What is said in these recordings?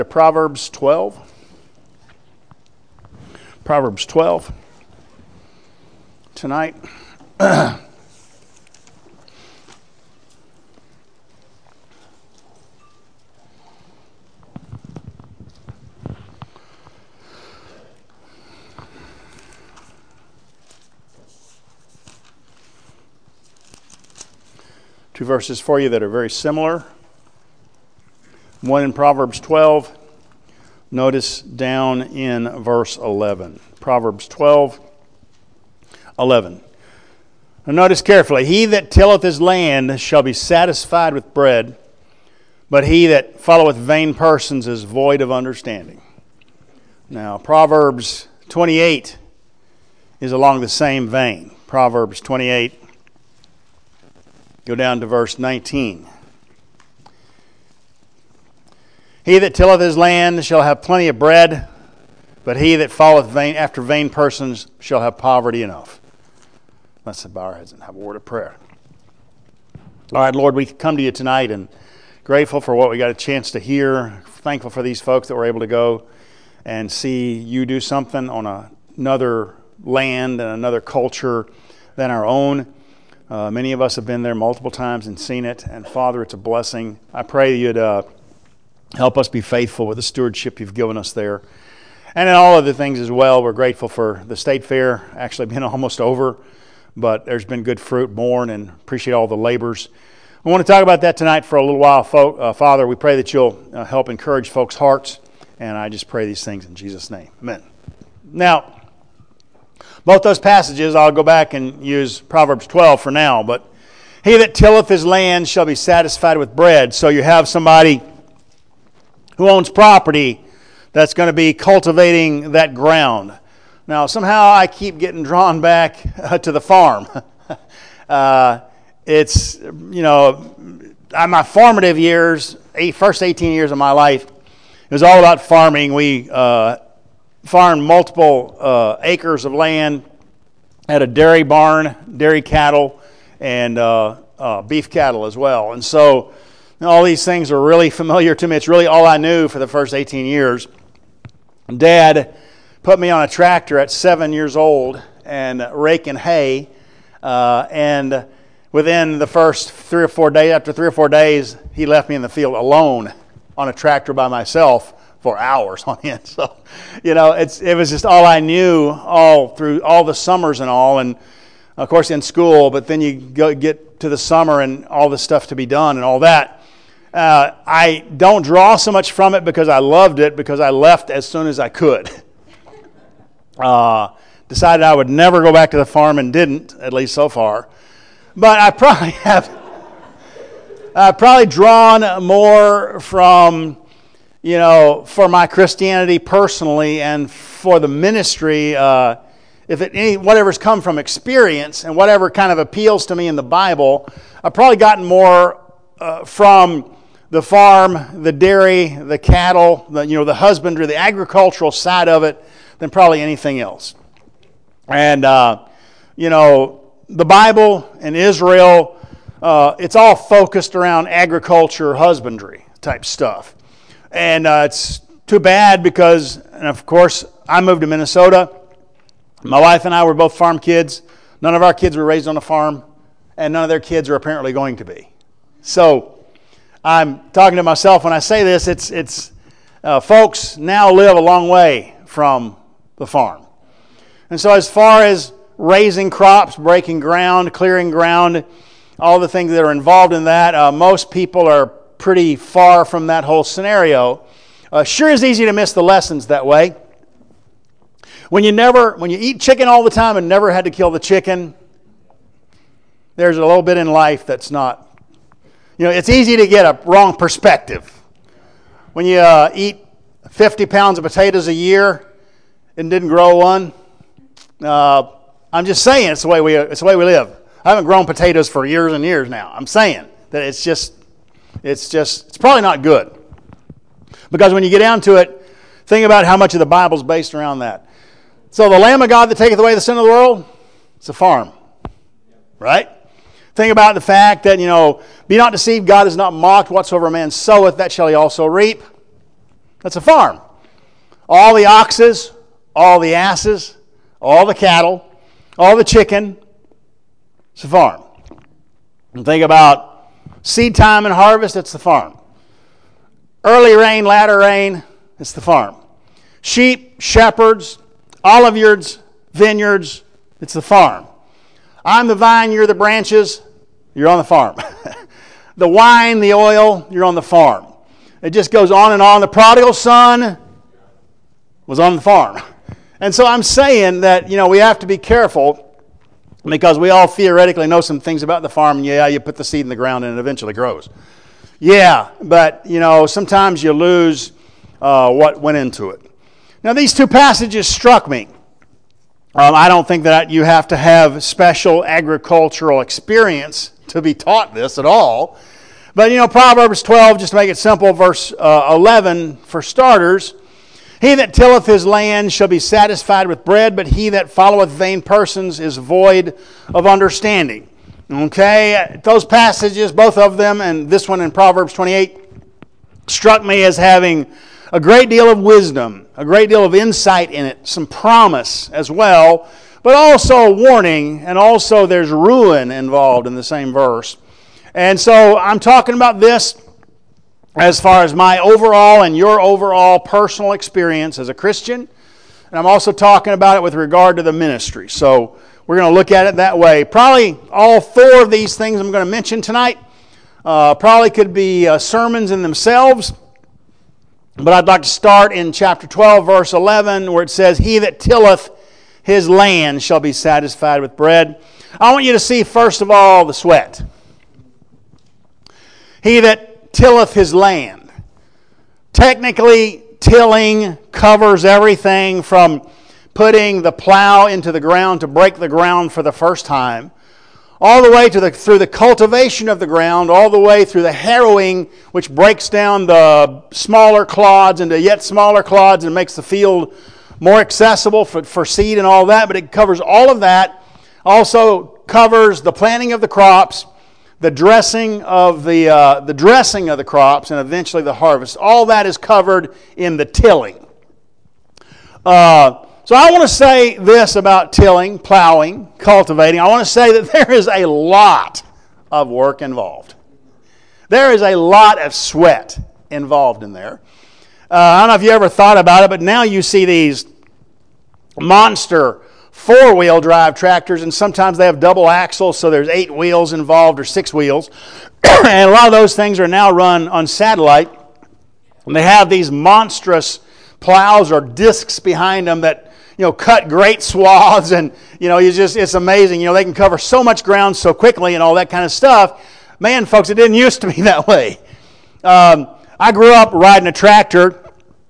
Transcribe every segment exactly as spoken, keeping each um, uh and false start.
Proverbs twelve. Proverbs twelve. Tonight. Two verses for you that are very similar. One in Proverbs twelve. Notice down in verse eleven. Proverbs twelve, eleven. Now notice carefully. He that tilleth his land shall be satisfied with bread, but he that followeth vain persons is void of understanding. Now Proverbs twenty-eight is along the same vein. Proverbs twenty-eight. Go down to verse nineteen. He that tilleth his land shall have plenty of bread, but he that falleth vain after vain persons shall have poverty enough. Let's bow our heads and have a word of prayer. All right, Lord, we come to you tonight and grateful for what we got a chance to hear. Thankful for these folks that were able to go and see you do something on a, another land and another culture than our own. Uh, many of us have been there multiple times and seen it. And Father, it's a blessing. I pray you'd uh, help us be faithful with the stewardship you've given us there. And in all other things as well, we're grateful for the state fair actually being almost over, but there's been good fruit born and appreciate all the labors. I want to talk about that tonight for a little while. Fo- uh, Father, we pray that you'll uh, help encourage folks' hearts, and I just pray these things in Jesus' name. Amen. Now, both those passages, I'll go back and use Proverbs twelve for now, but he that tilleth his land shall be satisfied with bread. So you have somebody who owns property that's going to be cultivating that ground. Now, somehow I keep getting drawn back uh, to the farm. uh, it's, you know, my formative years, eight, first eighteen years of my life, it was all about farming. We uh, farmed multiple uh, acres of land, had a dairy barn, dairy cattle, and uh, uh, beef cattle as well. And so all these things are really familiar to me. It's really all I knew for the first eighteen years. Dad put me on a tractor at seven years old and raking hay. Uh, and within the first three or four days, after three or four days, he left me in the field alone on a tractor by myself for hours on end. So, you know, it's it was just all I knew all through all the summers and all. And of course in school, but then you go get to the summer and all the stuff to be done and all that. Uh, I don't draw so much from it because I loved it, because I left as soon as I could. Uh, decided I would never go back to the farm and didn't, at least so far. But I probably have I've probably drawn more from, you know, for my Christianity personally and for the ministry, uh, if it any whatever's come from experience and whatever kind of appeals to me in the Bible, I've probably gotten more uh, from the farm, the dairy, the cattle, the, you know, the husbandry, the agricultural side of it than probably anything else. And, uh, you know, the Bible and Israel, uh, it's all focused around agriculture, husbandry type stuff. And uh, it's too bad because, and of course, I moved to Minnesota. My wife and I were both farm kids. None of our kids were raised on a farm, and none of their kids are apparently going to be. So I'm talking to myself when I say this. It's it's uh, folks now live a long way from the farm. And so as far as raising crops, breaking ground, clearing ground, all the things that are involved in that, uh, most people are pretty far from that whole scenario. Uh, sure is easy to miss the lessons that way. When you never, when you eat chicken all the time and never had to kill the chicken, there's a little bit in life that's not. You know, it's easy to get a wrong perspective. When you uh, eat fifty pounds of potatoes a year and didn't grow one, uh, I'm just saying it's the way we it's the way we live. I haven't grown potatoes for years and years now. I'm saying that it's just it's just it's probably not good. Because when you get down to it, think about how much of the Bible's based around that. So the Lamb of God that taketh away the sin of the world, it's a farm. Right? Think about the fact that, you know, be not deceived, God is not mocked. Whatsoever a man soweth, that shall he also reap. That's a farm. All the oxes, all the asses, all the cattle, all the chicken, it's a farm. And think about seed time and harvest, it's the farm. Early rain, latter rain, it's the farm. Sheep, shepherds, olive yards, vineyards, it's the farm. I'm the vine, you're the branches, you're on the farm. The wine, the oil, you're on the farm. It just goes on and on. The prodigal son was on the farm. And so I'm saying that, you know, we have to be careful because we all theoretically know some things about the farm. And yeah, you put the seed in the ground and it eventually grows. Yeah, but, you know, sometimes you lose uh, what went into it. Now, these two passages struck me. Um, I don't think that you have to have special agricultural experience to be taught this at all. But, you know, Proverbs twelve, just to make it simple, verse uh, eleven, for starters, he that tilleth his land shall be satisfied with bread, but he that followeth vain persons is void of understanding. Okay, those passages, both of them, and this one in Proverbs twenty-eight, struck me as having a great deal of wisdom, a great deal of insight in it, some promise as well, but also a warning, and also there's ruin involved in the same verse. And so I'm talking about this as far as my overall and your overall personal experience as a Christian, and I'm also talking about it with regard to the ministry. So we're going to look at it that way. Probably all four of these things I'm going to mention tonight uh, probably could be uh, sermons in themselves. But I'd like to start in chapter twelve, verse eleven, where it says, he that tilleth his land shall be satisfied with bread. I want you to see, first of all, the sweat. He that tilleth his land. Technically, tilling covers everything from putting the plow into the ground to break the ground for the first time, all the way to the through the cultivation of the ground, all the way through the harrowing, which breaks down the smaller clods into yet smaller clods and makes the field more accessible for, for seed and all that. But it covers all of that. Also covers the planting of the crops, the dressing of the uh, the dressing of the crops, and eventually the harvest. All that is covered in the tilling. Uh, So I want to say this about tilling, plowing, cultivating. I want to say that there is a lot of work involved. There is a lot of sweat involved in there. Uh, I don't know if you ever thought about it, but now you see these monster four-wheel drive tractors, and sometimes they have double axles, so there's eight wheels involved or six wheels. And a lot of those things are now run on satellite. And they have these monstrous plows or discs behind them that, you know, cut great swaths, and, you know, you just, it's amazing. You know, they can cover so much ground so quickly and all that kind of stuff. Man, folks, it didn't used to be that way. Um, I grew up riding a tractor.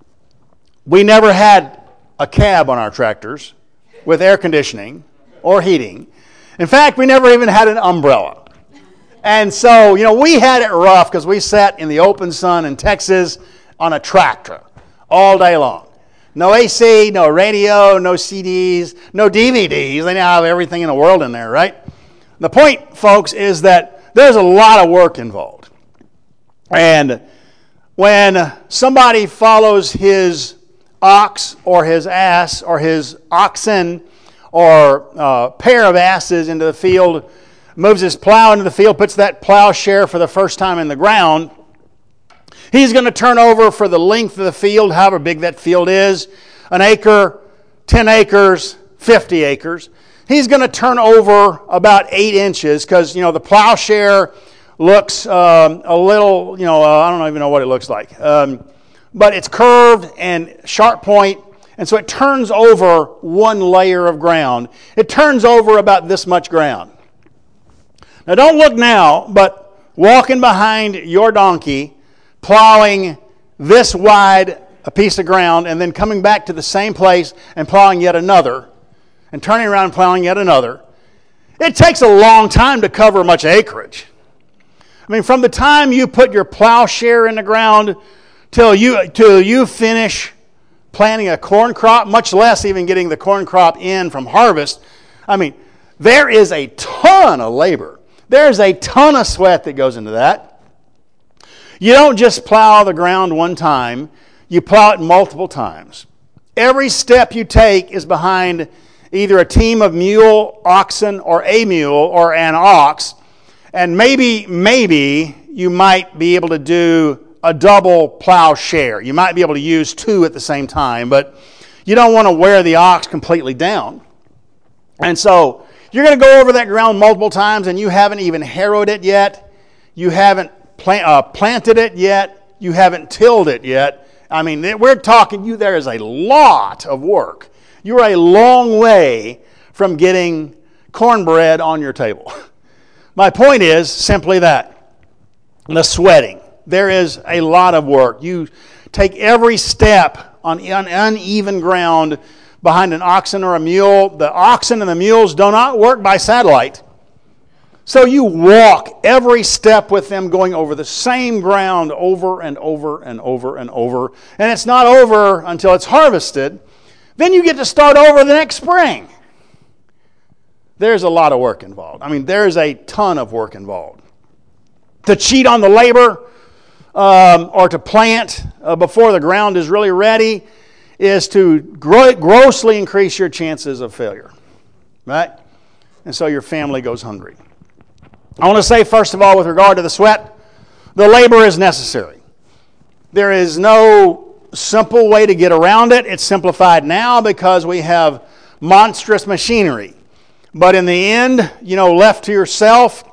We never had a cab on our tractors with air conditioning or heating. In fact, we never even had an umbrella. And so, you know, we had it rough because we sat in the open sun in Texas on a tractor all day long. No A C, no radio, no C Ds, no D V Ds. They now have everything in the world in there, right? The point, folks, is that there's a lot of work involved. And when somebody follows his ox or his ass or his oxen or uh, pair of asses into the field, moves his plow into the field, puts that plowshare for the first time in the ground, he's going to turn over for the length of the field, however big that field is, an acre, ten acres, fifty acres. He's going to turn over about eight inches because, you know, the plowshare looks um, a little, you know, uh, I don't even know what it looks like. Um, but it's curved and sharp point, and so it turns over one layer of ground. It turns over about this much ground. Now, don't look now, but walking behind your donkey, plowing this wide a piece of ground, and then coming back to the same place and plowing yet another, and turning around and plowing yet another, it takes a long time to cover much acreage. I mean, from the time you put your plowshare in the ground till you till you finish planting a corn crop, much less even getting the corn crop in from harvest, I mean, there is a ton of labor. There's a ton of sweat that goes into that. You don't just plow the ground one time. you plow it multiple times. Every step you take is behind either a team of mule, oxen, or a mule, or an ox. And maybe, maybe you might be able to do a double plow share. You might be able to use two at the same time, but you don't want to wear the ox completely down. And so you're going to go over that ground multiple times, and you haven't even harrowed it yet. You haven't plant, uh, planted it yet. You haven't tilled it yet. I mean, we're talking you. There is a lot of work. You're a long way from getting cornbread on your table. My point is simply that. The sweating. There is a lot of work. You take every step on uneven ground behind an oxen or a mule. The oxen and the mules do not work by satellite. So you walk every step with them going over the same ground over and over and over and over. And it's not over until it's harvested. Then you get to start over the next spring. There's a lot of work involved. I mean, there's a ton of work involved. To cheat on the labor um, or to plant uh, before the ground is really ready is to gro- grossly increase your chances of failure. Right? And so your family goes hungry. I want to say, first of all, with regard to the sweat, the labor is necessary. There is no simple way to get around it. It's simplified now because we have monstrous machinery. But in the end, you know, left to yourself,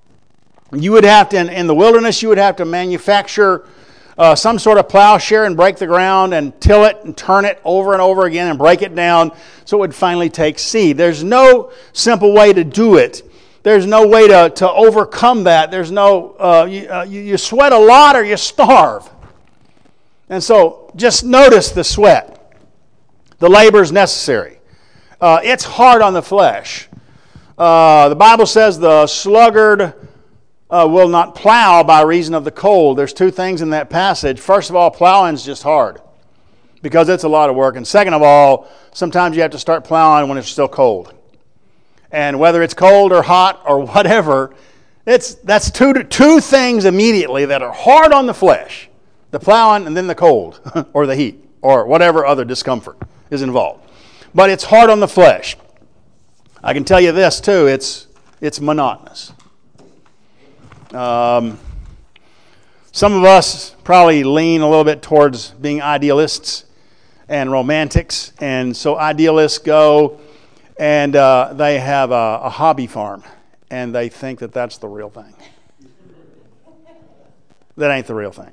you would have to, in, in the wilderness, you would have to manufacture uh, some sort of plowshare and break the ground and till it and turn it over and over again and break it down so it would finally take seed. There's no simple way to do it. There's no way to, to overcome that. There's no, uh, you, uh, you, you sweat a lot or you starve. And so just notice the sweat. The labor is necessary. Uh, it's hard on the flesh. Uh, the Bible says the sluggard uh, will not plow by reason of the cold. There's two things in that passage. First of all, plowing is just hard because it's a lot of work. And second of all, sometimes you have to start plowing when it's still cold. And whether it's cold or hot or whatever, it's that's two two things immediately that are hard on the flesh. The plowing and then the cold or the heat or whatever other discomfort is involved. But it's hard on the flesh. I can tell you this too, it's it's monotonous. Um, some of us probably lean a little bit towards being idealists and romantics. And so idealists go and uh, they have a, a hobby farm, and they think that that's the real thing. That ain't the real thing.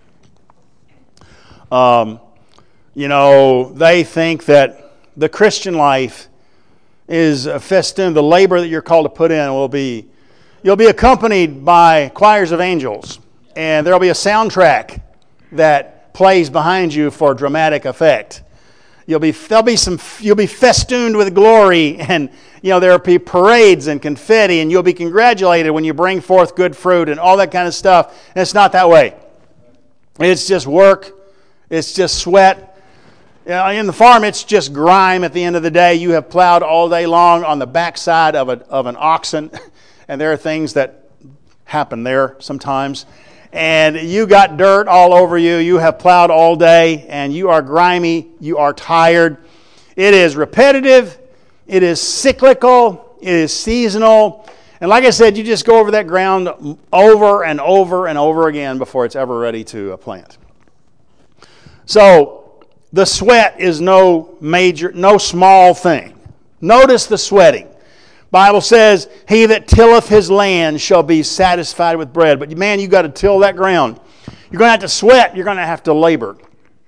Um, you know, they think that the Christian life is a festoon. The labor that you're called to put in will be, you'll be accompanied by choirs of angels, and there'll be a soundtrack that plays behind you for dramatic effect. You'll be there'll be some you'll be festooned with glory, and you know there'll be parades and confetti, and you'll be congratulated when you bring forth good fruit and all that kind of stuff. And it's not that way. It's just work. It's just sweat. You know, in the farm, it's just grime. At the end of the day, you have plowed all day long on the backside of a of an oxen, and there are things that happen there sometimes. And you got dirt all over you. You have plowed all day, and you are grimy. You are tired. It is repetitive. It is cyclical. It is seasonal. And like I said, you just go over that ground over and over and over again before it's ever ready to plant. So the sweat is no major, no small thing. Notice the sweating. Bible says, he that tilleth his land shall be satisfied with bread. But man, you've got to till that ground. You're going to have to sweat. You're going to have to labor.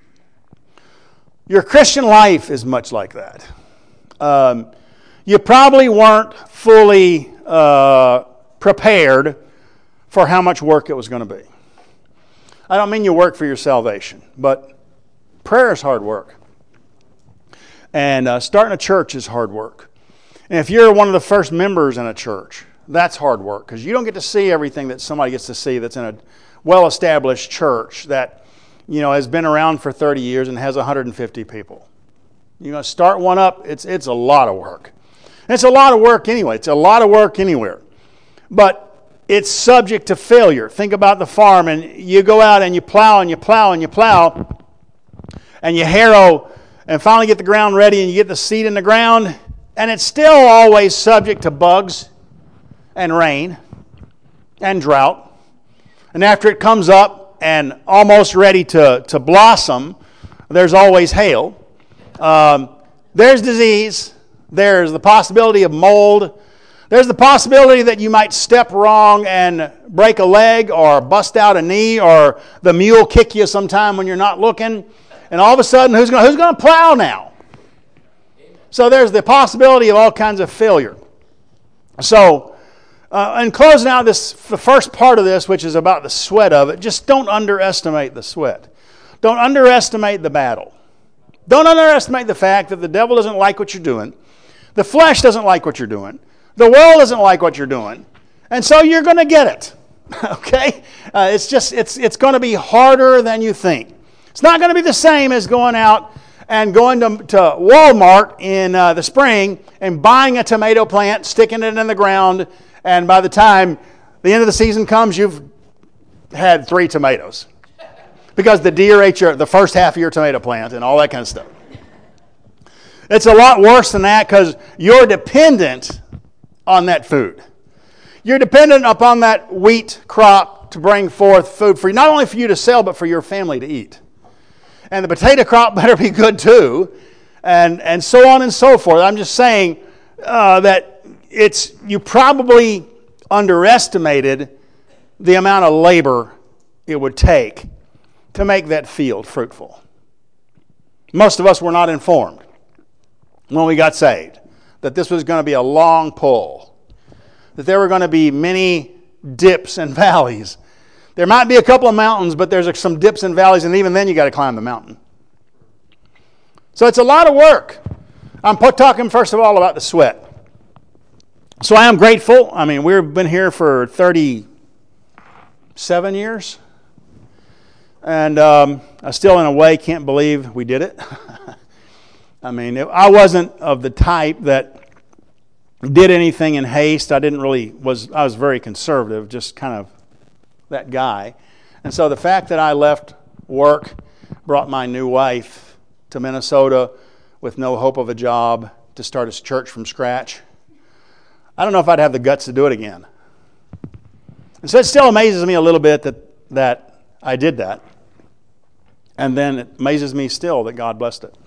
Your Christian life is much like that. Um, you probably weren't fully uh, prepared for how much work it was going to be. I don't mean you work for your salvation, but prayer is hard work. And uh, starting a church is hard work. And if you're one of the first members in a church, that's hard work because you don't get to see everything that somebody gets to see that's in a well-established church that, you know, has been around for thirty years and has one hundred fifty people. You're going to start one up, it's it's a lot of work. And it's a lot of work anyway. It's a lot of work anywhere. But it's subject to failure. Think about the farm, and you go out and you plow and you plow and you plow, and you harrow and finally get the ground ready and you get the seed in the ground, and it's still always subject to bugs and rain and drought. And after it comes up and almost ready to, to blossom, there's always hail. Um, there's disease. There's the possibility of mold. There's the possibility that you might step wrong and break a leg or bust out a knee, or the mule kick you sometime when you're not looking. And all of a sudden, who's going who's going to plow now? So there's the possibility of all kinds of failure. So, uh, in closing out this, the first part of this, which is about the sweat of it, just don't underestimate the sweat. Don't underestimate the battle. Don't underestimate the fact that the devil doesn't like what you're doing. The flesh doesn't like what you're doing. The world doesn't like what you're doing. And so you're going to get it. Okay? Uh, it's just, it's, it's going to be harder than you think. It's not going to be the same as going out and going to, to Walmart in uh, the spring and buying a tomato plant, sticking it in the ground, and by the time the end of the season comes, you've had three tomatoes. Because the deer ate your, the first half of your tomato plant and all that kind of stuff. It's a lot worse than that because you're dependent on that food. You're dependent upon that wheat crop to bring forth food for you, not only for you to sell, but for your family to eat. And the potato crop better be good too, and, and so on and so forth. I'm just saying uh, that it's you probably underestimated the amount of labor it would take to make that field fruitful. Most of us were not informed when we got saved that this was going to be a long pull, that there were going to be many dips and valleys. There might be a couple of mountains, but there's some dips and valleys, and even then you got to climb the mountain. So it's a lot of work. I'm talking first of all about the sweat. So I am grateful. I mean, we've been here for thirty-seven years, and um, I still, in a way, can't believe we did it. I mean, it, I wasn't of the type that did anything in haste. I didn't really was. I was very conservative, just kind of that guy. And so the fact that I left work, brought my new wife to Minnesota with no hope of a job to start a church from scratch, I don't know if I'd have the guts to do it again. And so it still amazes me a little bit that that I did that. And then it amazes me still that God blessed it.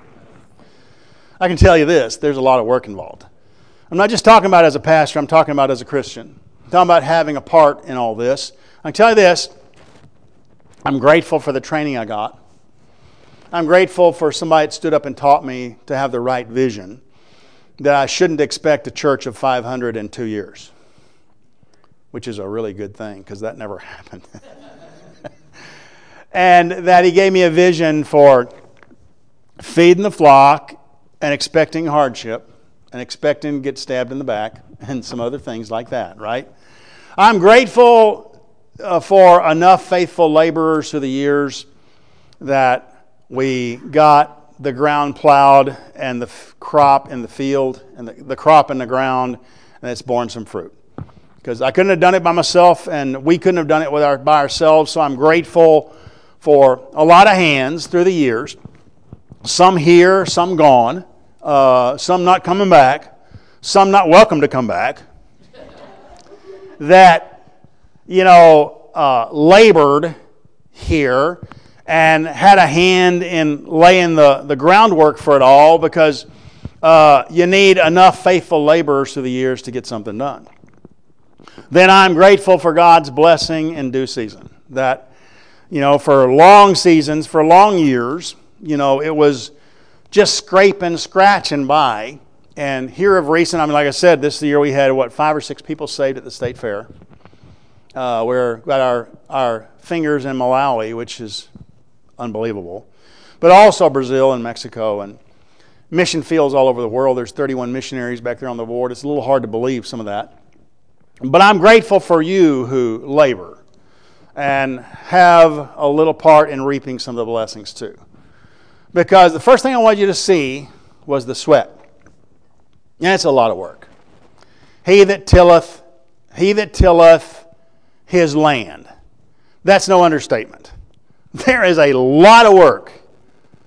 I can tell you this, there's a lot of work involved. I'm not just talking about as a pastor, I'm talking about as a Christian. I'm talking about having a part in all this. I can tell you this, I'm grateful for the training I got. I'm grateful for somebody that stood up and taught me to have the right vision, that I shouldn't expect a church of five hundred in two years, which is a really good thing because that never happened. And that he gave me a vision for feeding the flock and expecting hardship and expecting to get stabbed in the back and some other things like that, right? I'm grateful uh, for enough faithful laborers through the years that we got the ground plowed and the f- crop in the field and the, the crop in the ground, and it's borne some fruit. Because I couldn't have done it by myself, and we couldn't have done it with our, by ourselves, so I'm grateful for a lot of hands through the years. Some here, some gone, uh, some not coming back, some not welcome to come back, that, you know, uh, labored here and had a hand in laying the, the groundwork for it all, because uh, you need enough faithful laborers through the years to get something done. Then I'm grateful for God's blessing in due season. That, you know, for long seasons, for long years, you know, it was just scraping, scratching by. And here of recent, I mean, like I said, this year we had, what, five or six people saved at the state fair. Uh, we're got our, our fingers in Malawi, which is unbelievable. But also Brazil and Mexico and mission fields all over the world. There's thirty-one missionaries back there on the board. It's a little hard to believe, some of that. But I'm grateful for you who labor and have a little part in reaping some of the blessings too. Because the first thing I wanted you to see was the sweat. And it's a lot of work. He that tilleth, he that tilleth his land. That's no understatement. There is a lot of work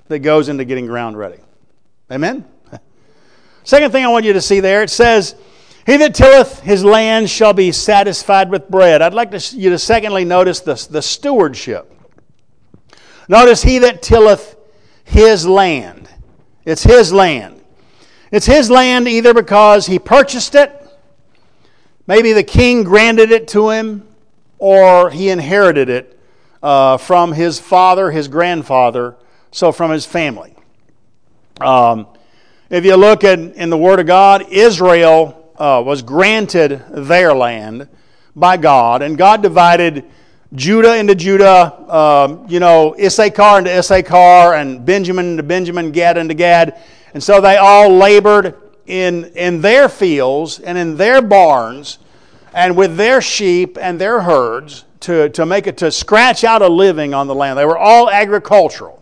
that goes into getting ground ready. Amen? Second thing I want you to see there, it says, he that tilleth his land shall be satisfied with bread. I'd like to, you to secondly notice the, the stewardship. Notice he that tilleth his land. It's his land. It's his land either because he purchased it, maybe the king granted it to him, or he inherited it uh, from his father, his grandfather, so from his family. Um, if you look at, in the Word of God, Israel uh, was granted their land by God, and God divided Judah into Judah, um, you know, Issachar into Issachar, and Benjamin into Benjamin, Gad into Gad. And so they all labored in, in their fields and in their barns and with their sheep and their herds to, to make it, to scratch out a living on the land. They were all agricultural.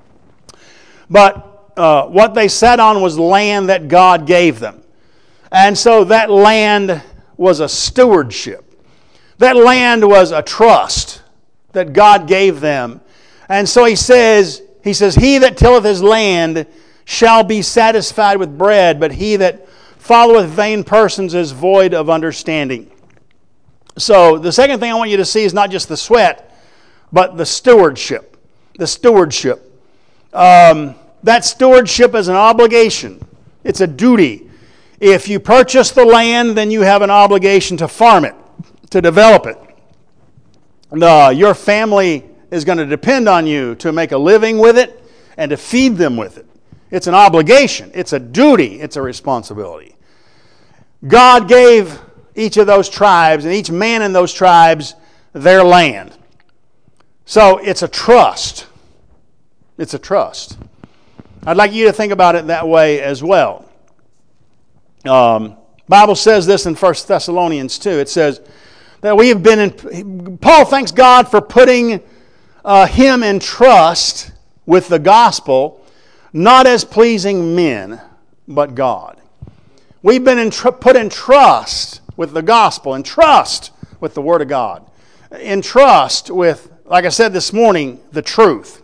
But uh, what they sat on was land that God gave them. And so that land was a stewardship. That land was a trust that God gave them. And so he says, he says, he that tilleth his land shall be satisfied with bread, but he that followeth vain persons is void of understanding. So the second thing I want you to see is not just the sweat, but the stewardship. The stewardship. Um, that stewardship is an obligation. It's a duty. If you purchase the land, then you have an obligation to farm it, to develop it. Uh, your family is going to depend on you to make a living with it and to feed them with it. It's an obligation. It's a duty. It's a responsibility. God gave each of those tribes and each man in those tribes their land. So it's a trust. It's a trust. I'd like you to think about it that way as well. Um, Bible says this in First Thessalonians two. It says that we have been in... Paul thanks God for putting uh, him in trust with the gospel, not as pleasing men, but God. We've been in tr- put in trust with the gospel, in trust with the Word of God, in trust with, like I said this morning, the truth.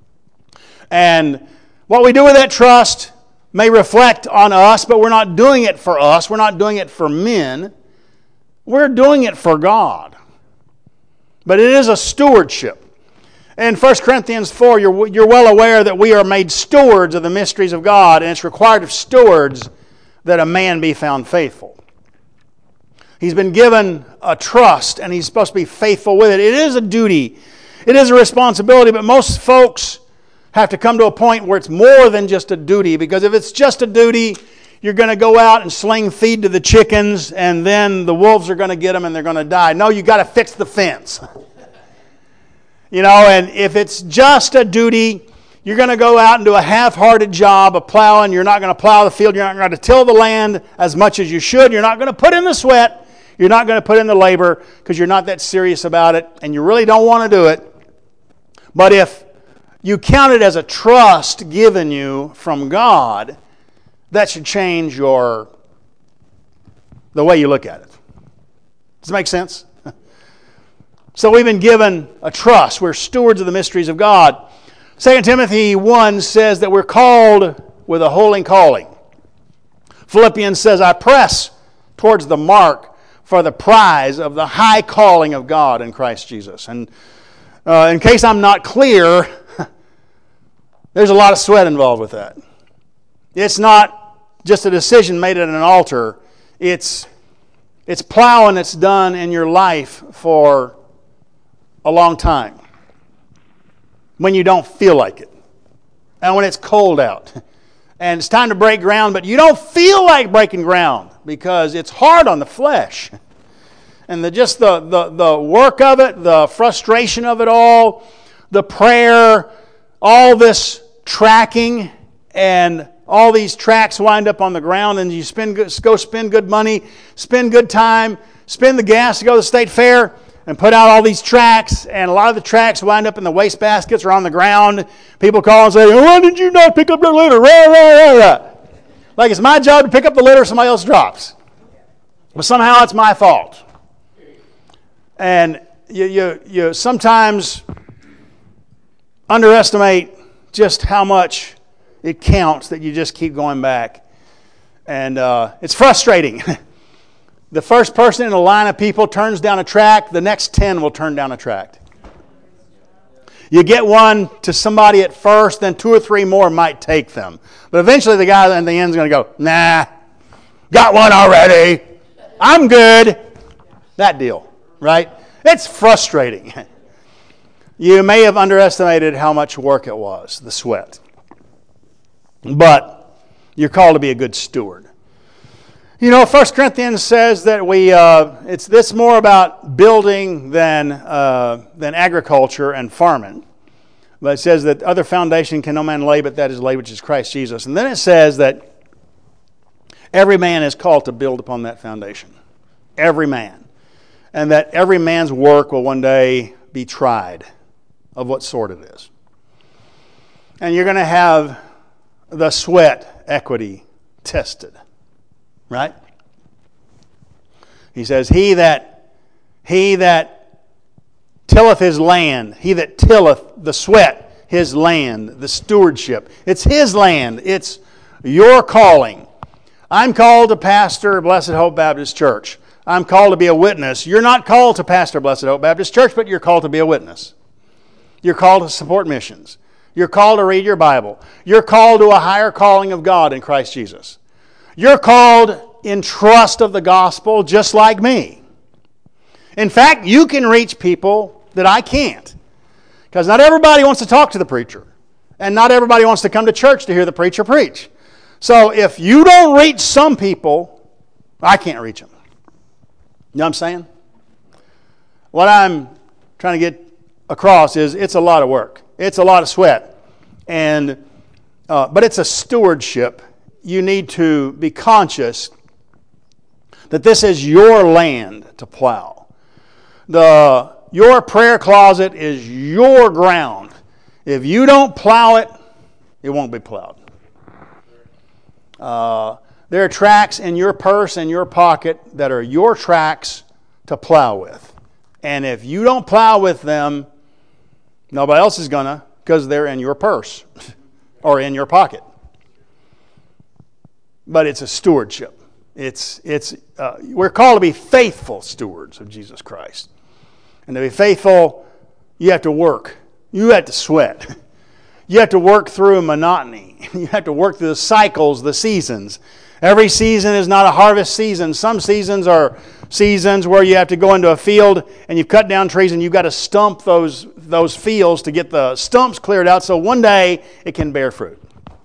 And what we do with that trust may reflect on us, but we're not doing it for us. We're not doing it for men. We're doing it for God. But it is a stewardship. In First Corinthians four, you're, you're well aware that we are made stewards of the mysteries of God, and it's required of stewards that a man be found faithful. He's been given a trust, and he's supposed to be faithful with it. It is a duty. It is a responsibility, but most folks have to come to a point where it's more than just a duty, because if it's just a duty, you're going to go out and sling feed to the chickens, and then the wolves are going to get them and they're going to die. No, you got to fix the fence. You know, and if it's just a duty, you're going to go out and do a half-hearted job of plowing. You're not going to plow the field. You're not going to till the land as much as you should. You're not going to put in the sweat. You're not going to put in the labor because you're not that serious about it, and you really don't want to do it. But if you count it as a trust given you from God, that should change your the way you look at it. Does it make sense? So we've been given a trust. We're stewards of the mysteries of God. Second Timothy one says that we're called with a holy calling. Philippians says, I press towards the mark for the prize of the high calling of God in Christ Jesus. And uh, in case I'm not clear, there's a lot of sweat involved with that. It's not just a decision made at an altar. It's, it's plowing that's done in your life for a long time. When you don't feel like it. And when it's cold out. And it's time to break ground, but you don't feel like breaking ground because it's hard on the flesh. And the, just the, the, the work of it, the frustration of it all, the prayer, all this tracking, and all these tracks wind up on the ground, and you spend go spend good money, spend good time, spend the gas to go to the state fair, and put out all these tracks, and a lot of the tracks wind up in the waste baskets or on the ground. People call and say, why did you not pick up the litter? Rah, rah, rah, rah. Like it's my job to pick up the litter somebody else drops. But somehow it's my fault. And you, you, you sometimes underestimate just how much it counts that you just keep going back. And uh, it's frustrating. The first person in a line of people turns down a tract, the next ten will turn down a tract. You get one to somebody at first, then two or three more might take them. But eventually the guy in the end is going to go, nah, got one already. I'm good. That deal, right? It's frustrating. You may have underestimated how much work it was, the sweat. But you're called to be a good steward. You know, First Corinthians says that we uh, it's this more about building than uh, than agriculture and farming. But it says that other foundation can no man lay, but that is laid, which is Christ Jesus. And then it says that every man is called to build upon that foundation. Every man. And that every man's work will one day be tried of what sort it is. And you're going to have the sweat equity tested. Right? He says, He that he that tilleth his land, he that tilleth the sweat, his land, the stewardship. It's his land. It's your calling. I'm called to pastor Blessed Hope Baptist Church. I'm called to be a witness. You're not called to pastor Blessed Hope Baptist Church, but you're called to be a witness. You're called to support missions. You're called to read your Bible. You're called to a higher calling of God in Christ Jesus. You're called in trust of the gospel just like me. In fact, you can reach people that I can't. Because not everybody wants to talk to the preacher. And not everybody wants to come to church to hear the preacher preach. So if you don't reach some people, I can't reach them. You know what I'm saying? What I'm trying to get across is it's a lot of work. It's a lot of sweat. And uh, but it's a stewardship. You need to be conscious that this is your land to plow. The, your prayer closet is your ground. If you don't plow it, it won't be plowed. Uh, there are tracks in your purse and your pocket that are your tracks to plow with. And if you don't plow with them, nobody else is going to, because they're in your purse or in your pocket. But it's a stewardship. It's it's uh, we're called to be faithful stewards of Jesus Christ. And to be faithful, you have to work. You have to sweat. You have to work through monotony. You have to work through the cycles, the seasons. Every season is not a harvest season. Some seasons are seasons where you have to go into a field and you've cut down trees and you've got to stump those, those fields to get the stumps cleared out so one day it can bear fruit.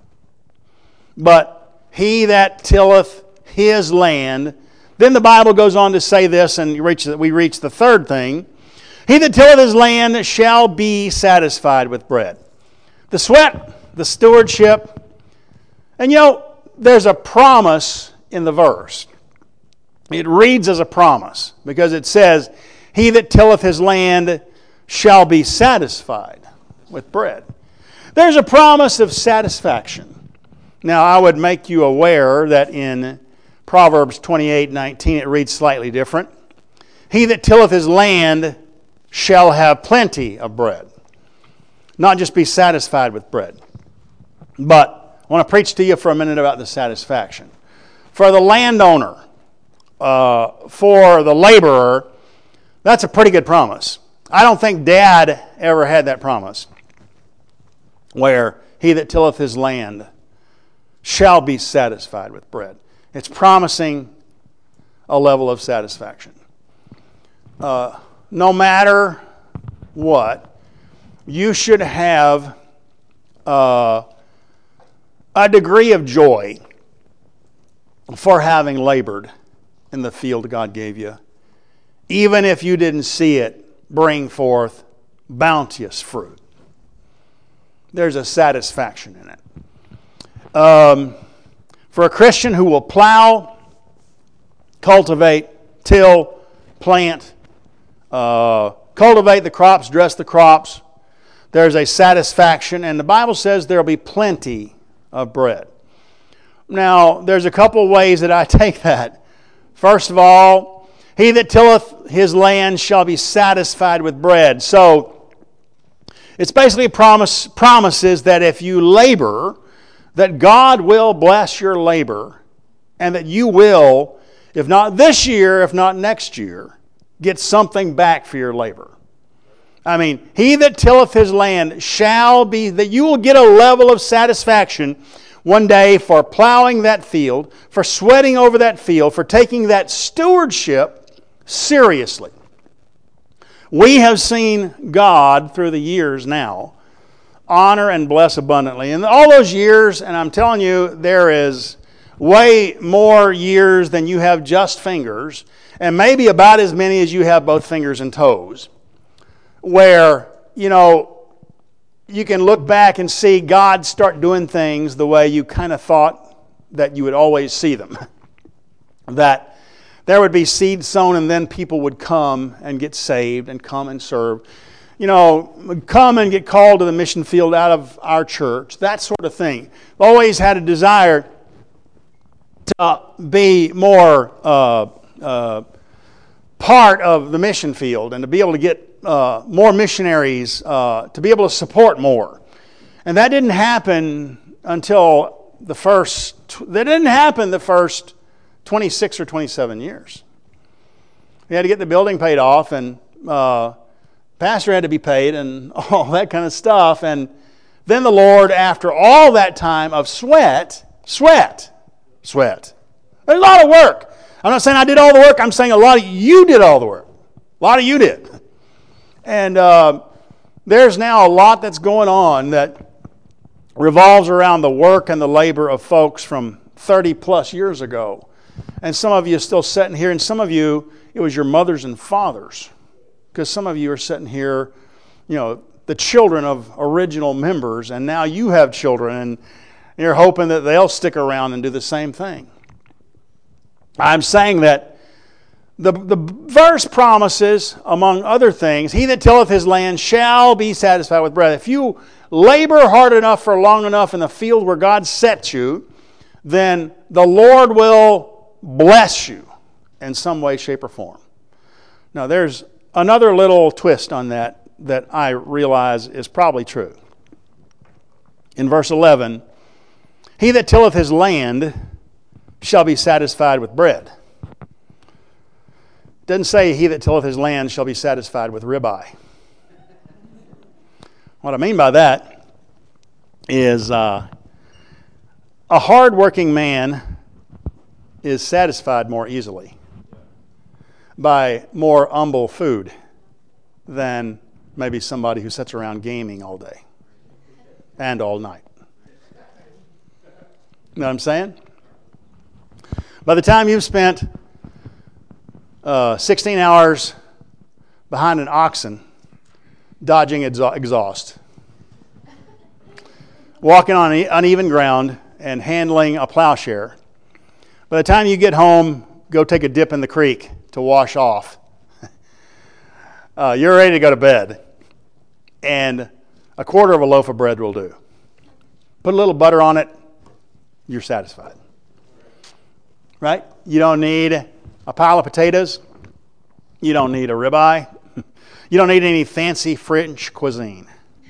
But he that tilleth his land, then the Bible goes on to say this, and you reach, we reach the third thing. He that tilleth his land shall be satisfied with bread. The sweat, the stewardship, and you know, there's a promise in the verse. It reads as a promise because it says, he that tilleth his land shall be satisfied with bread. There's a promise of satisfaction. Now, I would make you aware that in Proverbs twenty-eight nineteen it reads slightly different. He that tilleth his land shall have plenty of bread. Not just be satisfied with bread. But I want to preach to you for a minute about the satisfaction. For the landowner, uh, for the laborer, that's a pretty good promise. I don't think Dad ever had that promise where he that tilleth his land shall be satisfied with bread. It's promising a level of satisfaction. Uh, no matter what, you should have uh, a degree of joy for having labored in the field God gave you, even if you didn't see it bring forth bounteous fruit. There's a satisfaction in it. Um, for a Christian who will plow, cultivate, till, plant, uh, cultivate the crops, dress the crops, there's a satisfaction, and the Bible says there will be plenty of bread. Now, there's a couple ways that I take that. First of all, he that tilleth his land shall be satisfied with bread. So, It's basically a promise, promises that if you labor, that God will bless your labor, and that you will, if not this year, if not next year, get something back for your labor. I mean, he that tilleth his land shall be, that you will get a level of satisfaction one day for plowing that field, for sweating over that field, for taking that stewardship seriously. We have seen God through the years now honor and bless abundantly. And all those years, and I'm telling you, there is way more years than you have just fingers, and maybe about as many as you have both fingers and toes, where, you know, you can look back and see God start doing things the way you kind of thought that you would always see them. That there would be seed sown and then people would come and get saved and come and serve. You know, would come and get called to the mission field out of our church, that sort of thing. Always had a desire to be more uh, uh, part of the mission field and to be able to get uh, more missionaries, uh, to be able to support more. And that didn't happen until the first, that didn't happen the first twenty-six or twenty-seven years. We had to get the building paid off, and uh, pastor had to be paid and all that kind of stuff. And then the Lord, after all that time of sweat, sweat, sweat. There's a lot of work. I'm not saying I did all the work. I'm saying a lot of you did all the work. A lot of you did. And uh, there's now a lot that's going on that revolves around the work and the labor of folks from thirty plus years ago. And some of you are still sitting here, and some of you, it was your mothers and fathers. Because some of you are sitting here, you know, the children of original members, and now you have children, and you're hoping that they'll stick around and do the same thing. I'm saying that the, the verse promises, among other things, he that tilleth his land shall be satisfied with bread. If you labor hard enough for long enough in the field where God sets you, then the Lord will bless you in some way, shape, or form. Now, there's another little twist on that that I realize is probably true. In verse eleven, he that tilleth his land shall be satisfied with bread. It doesn't say he that tilleth his land shall be satisfied with ribeye. What I mean by that is uh, a hard-working man is satisfied more easily by more humble food than maybe somebody who sits around gaming all day and all night. You know what I'm saying? By the time you've spent uh, sixteen hours behind an oxen dodging exhaust, walking on uneven ground and handling a plowshare, by the time you get home, go take a dip in the creek to wash off, uh, you're ready to go to bed. And a quarter of a loaf of bread will do. Put a little butter on it, you're satisfied. Right? You don't need a pile of potatoes. You don't need a ribeye. You don't need any fancy French cuisine.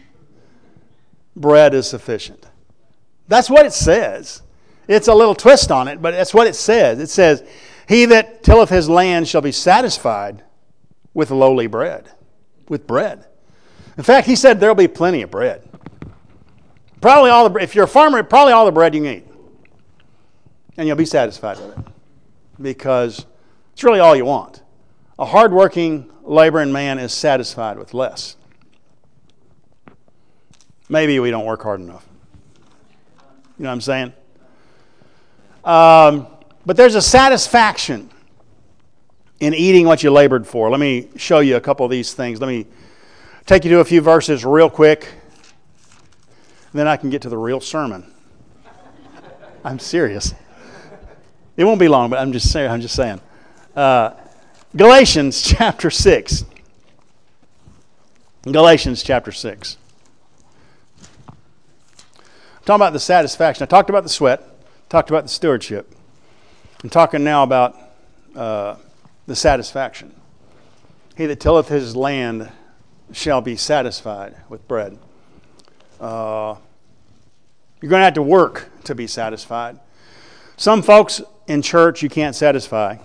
Bread is sufficient. That's what it says. It's a little twist on it, but that's what it says. It says, he that tilleth his land shall be satisfied with lowly bread. With bread. In fact, he said there'll be plenty of bread. Probably all the, if you're a farmer, probably all the bread you can eat. And you'll be satisfied with it. Because it's really all you want. A hardworking, laboring man is satisfied with less. Maybe we don't work hard enough. You know what I'm saying? Um, but there's a satisfaction in eating what you labored for. Let me show you a couple of these things. Let me take you to a few verses real quick. Then I can get to the real sermon. I'm serious. It won't be long, but I'm just saying. I'm just saying. Uh, Galatians chapter six. Galatians chapter six. I'm talking about the satisfaction. I talked about the sweat. Talked about the stewardship. I'm talking now about uh, the satisfaction. He that tilleth his land shall be satisfied with bread. Uh, you're going to have to work to be satisfied. Some folks in church you can't satisfy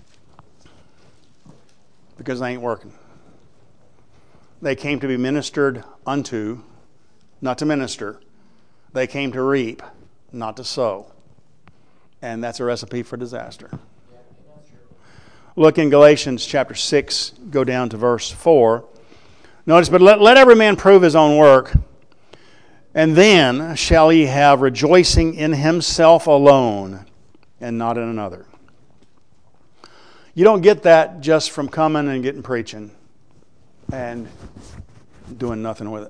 because they ain't working. They came to be ministered unto, not to minister. They came to reap, not to sow. And that's a recipe for disaster. Look in Galatians chapter six, go down to verse four. Notice, but let, let every man prove his own work, and then shall he have rejoicing in himself alone and not in another. You don't get that just from coming and getting preaching and doing nothing with it.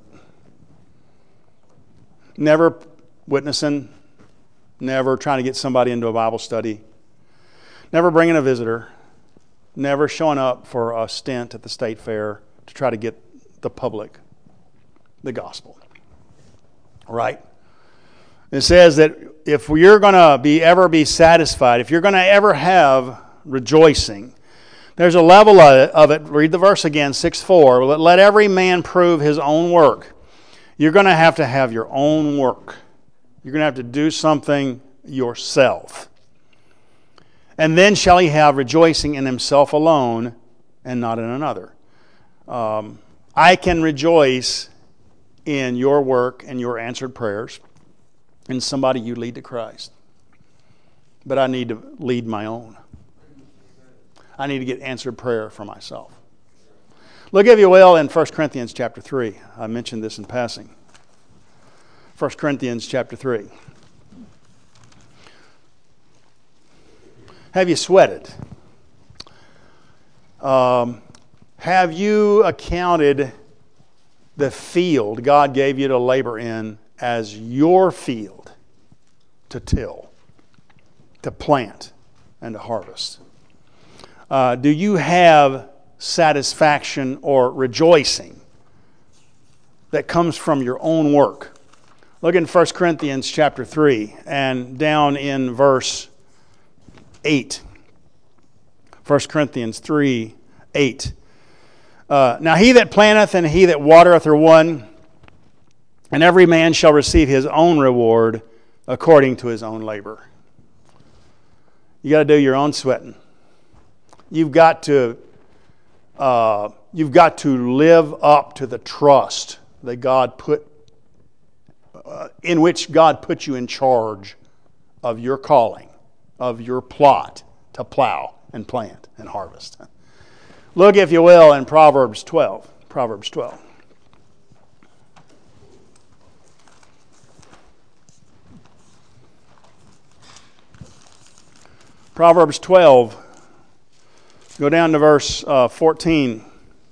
Never witnessing, never trying to get somebody into a Bible study, never bringing a visitor, never showing up for a stint at the state fair to try to get the public the gospel. Right? It says that if you're going to be ever be satisfied, if you're going to ever have rejoicing, there's a level of it. Read the verse again, six four. Let, let every man prove his own work. You're going to have to have your own work. You're going to have to do something yourself. And then shall he have rejoicing in himself alone and not in another. Um, I can rejoice in your work and your answered prayers and somebody you lead to Christ. But I need to lead my own. I need to get answered prayer for myself. Look, if you will, in First Corinthians chapter three. I mentioned this in passing. First Corinthians chapter three. Have you sweated? Um, have you accounted the field God gave you to labor in as your field to till, to plant, and to harvest? Uh, do you have satisfaction or rejoicing that comes from your own work? Look in First Corinthians chapter three and down in verse eight. First Corinthians three, eight. Uh, now he that planteth and he that watereth are one, and every man shall receive his own reward according to his own labor. You got to do your own sweating. You've got to uh, you've got to live up to the trust that God put uh, in which God put you in charge of your calling, of your plot to plow and plant and harvest. Look, if you will, in Proverbs twelve. Proverbs twelve. Proverbs twelve. Go down to verse uh, fourteen.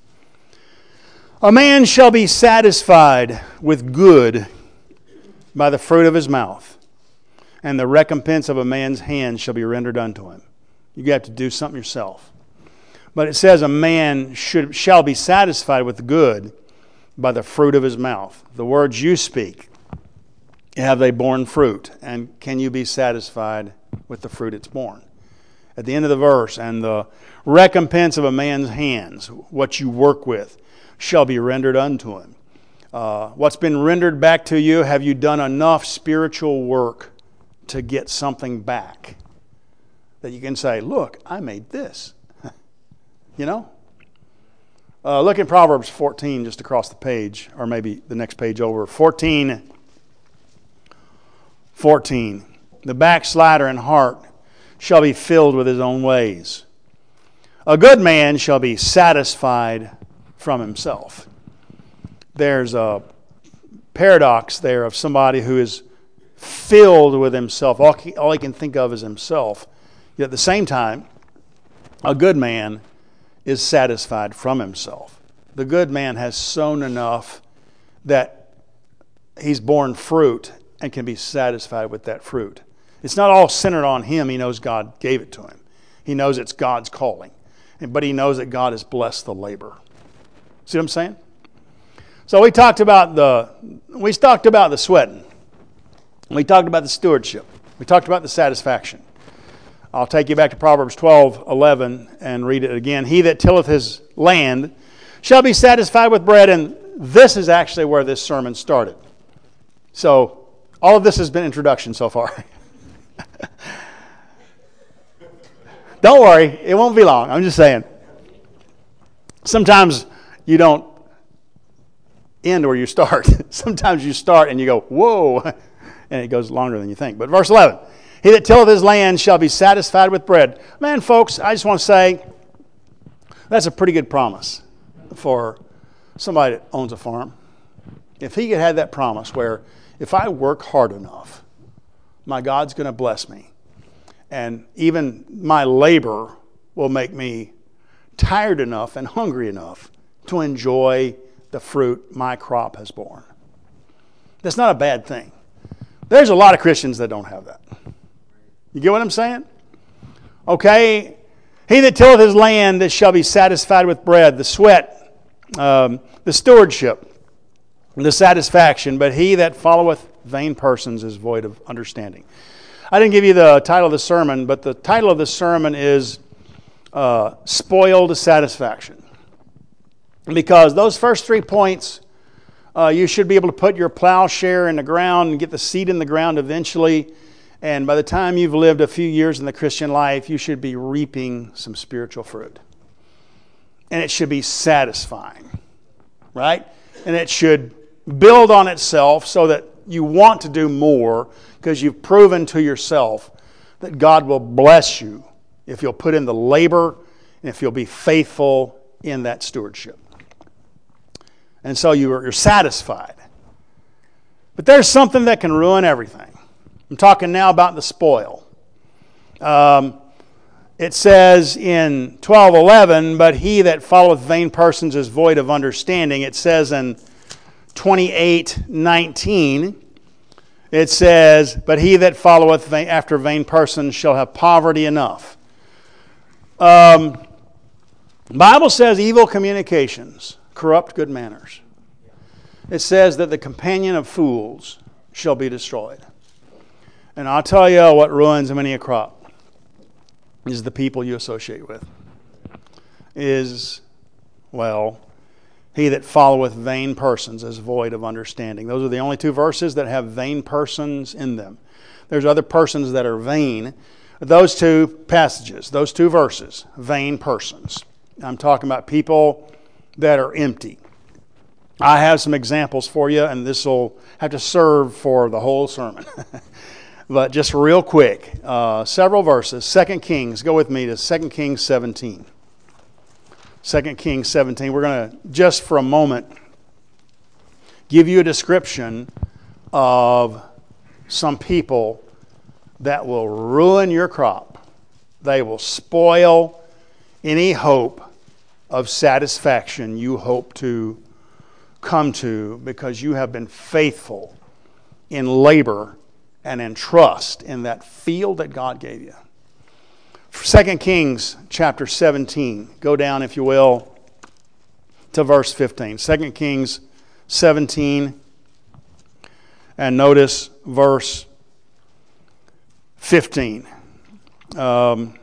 A man shall be satisfied with good by the fruit of his mouth, and the recompense of a man's hand shall be rendered unto him. You have to do something yourself. But it says a man should shall be satisfied with good by the fruit of his mouth. The words you speak, have they borne fruit? And can you be satisfied with the fruit it's borne? At the end of the verse, and the recompense of a man's hands, what you work with, shall be rendered unto him. Uh, what's been rendered back to you, have you done enough spiritual work to get something back? That you can say, look, I made this. You know? Uh, look at Proverbs fourteen just across the page, or maybe the next page over. fourteen. fourteen. The backslider in heart shall be filled with his own ways. A good man shall be satisfied from himself. There's a paradox there of somebody who is filled with himself. All he, all he can think of is himself. Yet at the same time, a good man is satisfied from himself. The good man has sown enough that he's borne fruit and can be satisfied with that fruit. It's not all centered on him. He knows God gave it to him. He knows it's God's calling. But he knows that God has blessed the labor. See what I'm saying? So we talked about the we talked about the sweating. We talked about the stewardship. We talked about the satisfaction. I'll take you back to Proverbs twelve eleven and read it again. He that tilleth his land shall be satisfied with bread. And this is actually where this sermon started. So all of this has been introduction so far. Don't worry, it won't be long. I'm just saying. Sometimes you don't end where you start. Sometimes you start and you go, whoa, and it goes longer than you think. But verse eleven, he that tilleth his land shall be satisfied with bread. Man, folks, I just want to say, that's a pretty good promise for somebody that owns a farm. If he could have that promise where if I work hard enough, my God's going to bless me. And even my labor will make me tired enough and hungry enough to enjoy the fruit my crop has borne. That's not a bad thing. There's a lot of Christians that don't have that. You get what I'm saying? Okay, he that tilleth his land that shall be satisfied with bread, the sweat, um, the stewardship, the satisfaction, but he that followeth vain persons is void of understanding. I didn't give you the title of the sermon, but the title of the sermon is uh, Spoiled Satisfaction. Because those first three points, uh, you should be able to put your plowshare in the ground and get the seed in the ground eventually. And by the time you've lived a few years in the Christian life, you should be reaping some spiritual fruit. And it should be satisfying, right? And it should build on itself so that you want to do more because you've proven to yourself that God will bless you if you'll put in the labor and if you'll be faithful in that stewardship. And so you're, you're satisfied. But there's something that can ruin everything. I'm talking now about the spoil. Um, it says in twelve eleven, but he that followeth vain persons is void of understanding. It says in twenty-eight nineteen, it says, but he that followeth vain, after vain persons shall have poverty enough. Um, the Bible says evil communications corrupt good manners. It says that the companion of fools shall be destroyed. And I'll tell you what ruins many a crop is the people you associate with. Is, well, he that followeth vain persons is void of understanding. Those are the only two verses that have vain persons in them. There's other persons that are vain. Those two passages, those two verses, vain persons. I'm talking about people that are empty. I have some examples for you, and this will have to serve for the whole sermon. But just real quick, uh, several verses. Second Kings, go with me to Second Kings seventeen. Second Kings seventeen. We're going to, just for a moment, give you a description of some people that will ruin your crop. They will spoil any hope of satisfaction you hope to come to because you have been faithful in labor and in trust in that field that God gave you. Second Kings chapter seventeen. Go down, if you will, to verse fifteen. Second Kings seventeen. And notice verse fifteen. Um,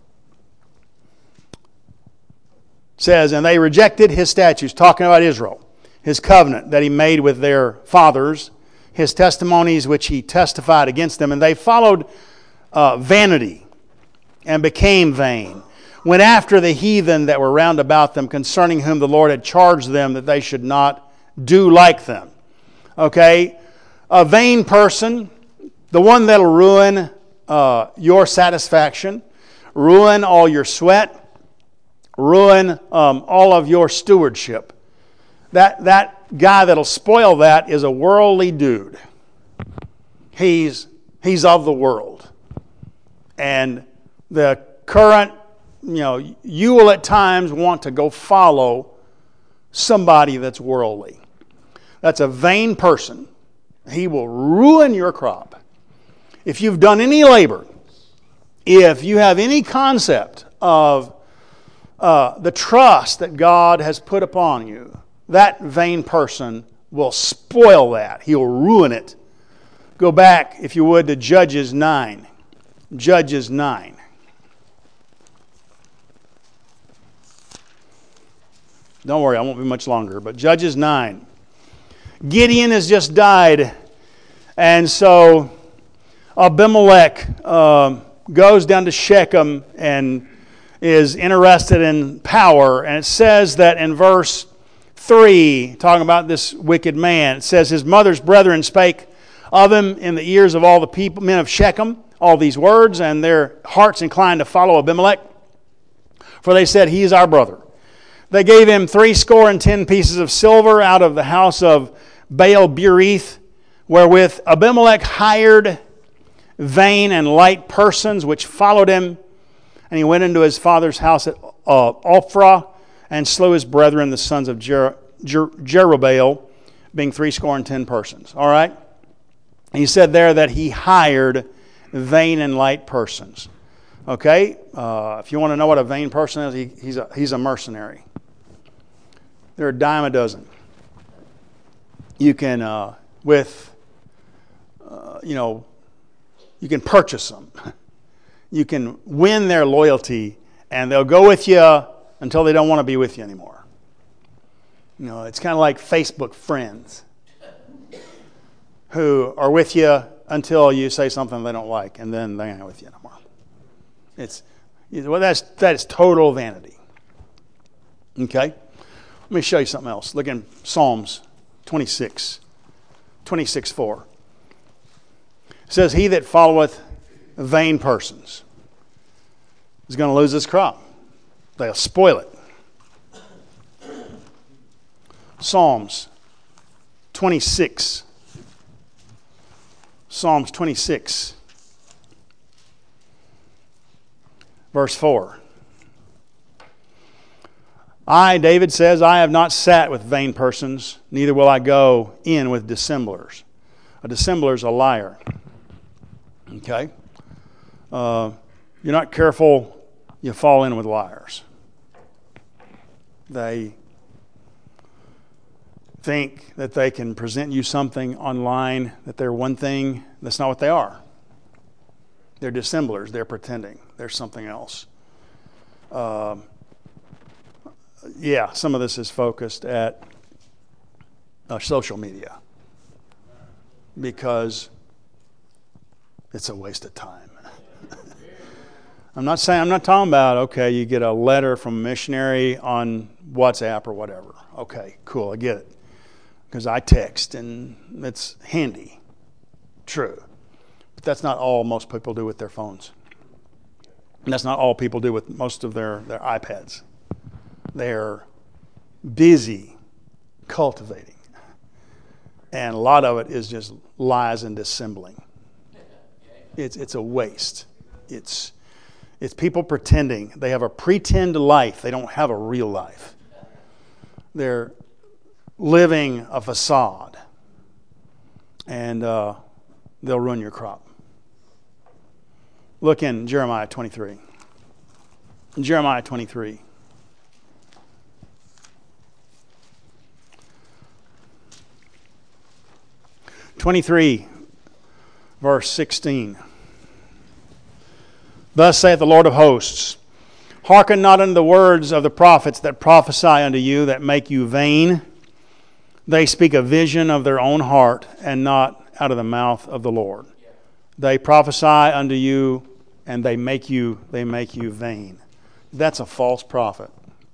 says, and they rejected his statutes, talking about Israel, his covenant that he made with their fathers, his testimonies which he testified against them, and they followed uh, vanity and became vain, went after the heathen that were round about them, concerning whom the Lord had charged them that they should not do like them. Okay? A vain person, the one that'll ruin uh, your satisfaction, ruin all your sweat, ruin um, all of your stewardship. That, that guy that'll spoil that is a worldly dude. He's, he's of the world. And the current, you know, you will at times want to go follow somebody that's worldly. That's a vain person. He will ruin your crop. If you've done any labor, if you have any concept of uh, the trust that God has put upon you, that vain person will spoil that. He'll ruin it. Go back, if you would, to Judges nine. Judges nine. Don't worry, I won't be much longer. But Judges nine. Gideon has just died. And so Abimelech uh, goes down to Shechem and is interested in power. And it says that in verse three, talking about this wicked man, it says, his mother's brethren spake of him in the ears of all the people, men of Shechem, all these words, and their hearts inclined to follow Abimelech. For they said, he is our brother. They gave him three score and ten pieces of silver out of the house of Baal Berith, wherewith Abimelech hired vain and light persons which followed him. And he went into his father's house at uh, Ophrah and slew his brethren, the sons of Jer- Jer- Jerubbaal, being three score and ten persons. All right? He said there that he hired vain and light persons. Okay? Uh, if you want to know what a vain person is, he, he's, a, he's a mercenary. They're a dime a dozen. You can, uh, with, uh, you know, you can purchase them. You can win their loyalty, and they'll go with you until they don't want to be with you anymore. You know, it's kind of like Facebook friends who are with you until you say something they don't like, and then they ain't with you anymore. It's well, that's that is total vanity. Okay, let me show you something else. Look in Psalms twenty-six, twenty-six four. It says, "He that followeth vain persons is going to lose his crop; they'll spoil it." Psalms twenty-six. Psalms twenty-six, verse four. I, David says, I have not sat with vain persons, neither will I go in with dissemblers. A dissembler is a liar. Okay? Uh, you're not careful, you fall in with liars. They think that they can present you something online, that they're one thing. That's not what they are. They're dissemblers. They're pretending. They're something else. Uh, yeah, some of this is focused at uh, social media because it's a waste of time. I'm not saying, I'm not talking about, okay, you get a letter from a missionary on WhatsApp or whatever. Okay, cool, I get it. Because I text and it's handy. True. But that's not all most people do with their phones. And that's not all people do with most of their, their iPads. They're busy cultivating. And a lot of it is just lies and dissembling. It's it's a waste. It's it's people pretending. They have a pretend life. They don't have a real life. They're living a facade, and uh, they'll ruin your crop. Look in Jeremiah twenty-three. Jeremiah twenty-three. twenty-three, verse sixteen. Thus saith the Lord of hosts, hearken not unto the words of the prophets that prophesy unto you, that make you vain. They speak a vision of their own heart, and not out of the mouth of the Lord. They prophesy unto you, and they make you they make you vain. That's a false prophet.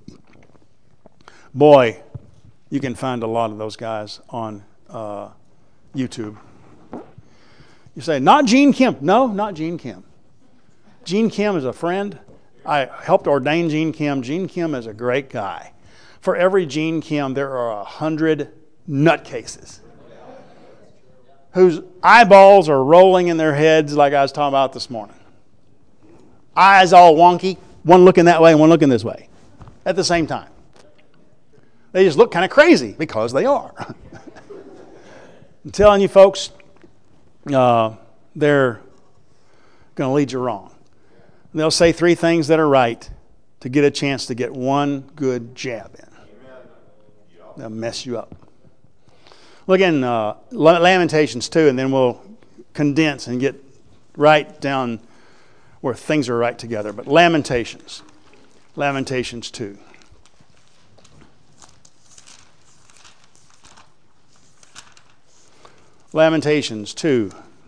Boy, you can find a lot of those guys on uh, YouTube. You say, not Gene Kim. No, not Gene Kim. Gene Kim is a friend. I helped ordain Gene Kim. Gene Kim is a great guy. For every Gene Kim, there are a hundred nutcases whose eyeballs are rolling in their heads like I was talking about this morning. Eyes all wonky, one looking that way and one looking this way at the same time. They just look kind of crazy because they are. I'm telling you folks, uh, they're going to lead you wrong. They'll say three things that are right to get a chance to get one good jab in. They'll mess you up. Look in uh, Lamentations two, and then we'll condense and get right down where things are right together. But Lamentations. Lamentations two. Lamentations two